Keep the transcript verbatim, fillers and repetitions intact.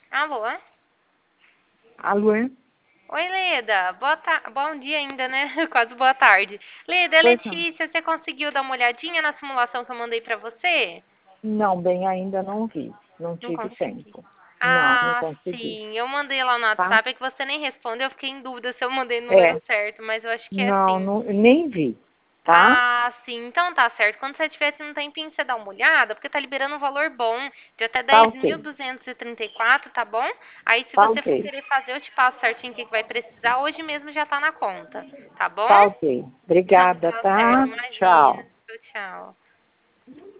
Alô? Alô? Oi, Leda. Boa ta... Bom dia ainda, né? Quase boa tarde. Leda, é Pois não. Letícia. Você conseguiu dar uma olhadinha na simulação que eu mandei pra você? Não, bem, ainda não vi. Não Não tive consegui. tempo. Não, não Ah, consegui. sim. Eu mandei lá no Tá? WhatsApp, é que você nem respondeu. Eu fiquei em dúvida se eu mandei no número É. certo, mas eu acho que é Não, sim. não, nem vi. Tá? Ah, sim. Então tá certo. Quando você tivesse um tempinho, você dá uma olhada, porque tá liberando um valor bom de até Tá dez mil ok. duzentos e e trinta e quatro, tá bom? Aí, se Tá você for ok. querer fazer, eu te passo certinho o que que vai precisar. Hoje mesmo já tá na conta, tá bom? Tá ok. Obrigada, Tá certo. tá? Imagina. Tchau. Tchau, tchau.